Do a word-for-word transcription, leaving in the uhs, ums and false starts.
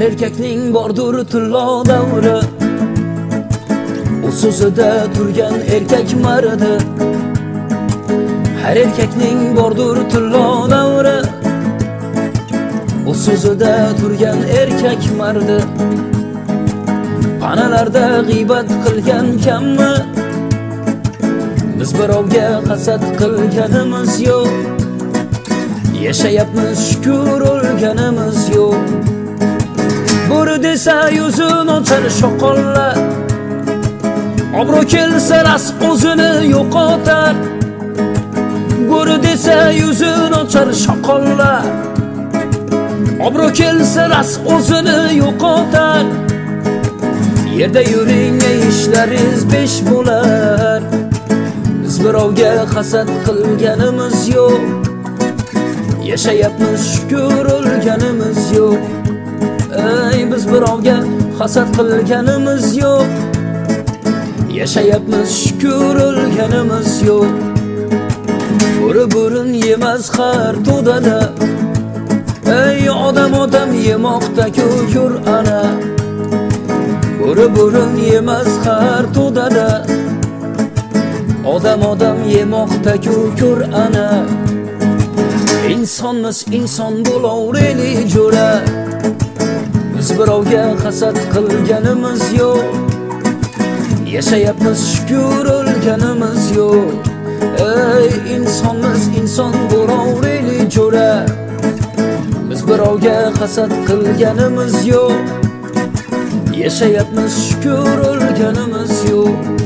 Her erkekning bordur tillo davri, o so'zida turgan erkak mardi. Her erkekning bordur tillo davri, o so'zida turgan erkak mardi. Panalarda g'iybat qilgan kammi? Biz birovga hasad qilganimiz yo'q. Yashayapmiz shukr, o'lganimiz yo'q. Bo'ri desa yuzin ochar shoqollar, obro' kelsa ras o'zini yo'qotar. Bo'ri desa yuzin ochar shoqollar, obro' kelsa ras o'zini yo'qotar. Yerda yuring, ishlaringiz besh bo'lar. Biz birovga hasad qilganimiz yo'q. Yashayapmiz shukr, o'lganimiz yo'q. Ey, biz birovga hasad qilganimiz yo'q. Yashayapmiz shukr, o'lganimiz yo'q. Bo'ri bo'rin yemas har to'dada. Ey, odam odam yemoqda ko'kur ana. Bo'ri bo'rin yemas har to'dada. Odam odam yemoqda ko'kur ana. İnsonmiz, inson bo'laveraylik jo'ra. Biz birovga hasad qilganimiz yo'q. Yashayapmiz shukr, o'lganimiz yo'q. Ey, insonmiz, inson bo'laveraylik jo'ra. Biz birovga hasad qilganimiz yo'q. Yashayapmiz shukr, o'lganimiz yo'q.